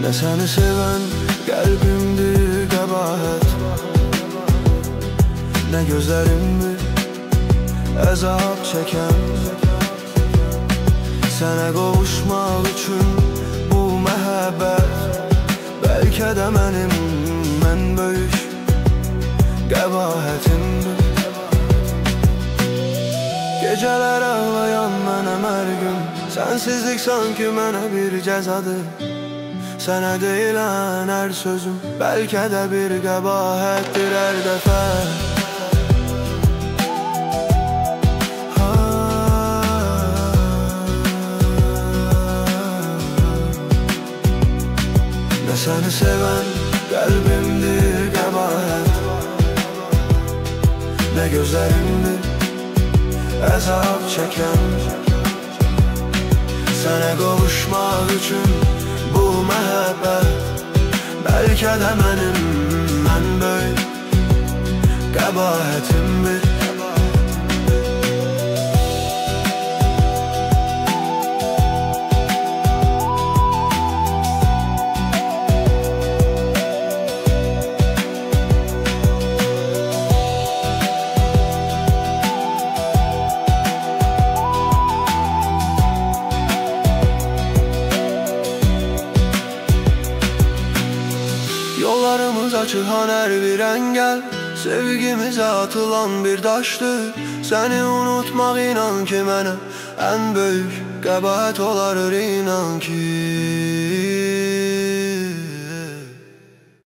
Ne seni seven kalbimdir qəbahət, ne gözlerimdir əzab çəkən. Sənə qovuşmaq üçün bu məhəbbət bəlkə də mənim ən böyük qəbahətimdir. Gecələr ağlayan mənəm hər gün, sənsizlik sanki mənə bir cəzadır. Sənə deyilən hər sözüm bəlkə də bir qəbahətdir hər dəfə. Ne seni seven kalbimdir qəbahət, ne gözlerimdir əzab çəkən. Sənə qovuşmaq üçün bu məhəbbət bəlkə də mənim ən böyük qəbahətimdir. Yollarımız açılan her bir engel, sevgimize atılan bir daşdır. Seni unutmaq inan ki mənə ən böyük qəbahət olar, inan ki.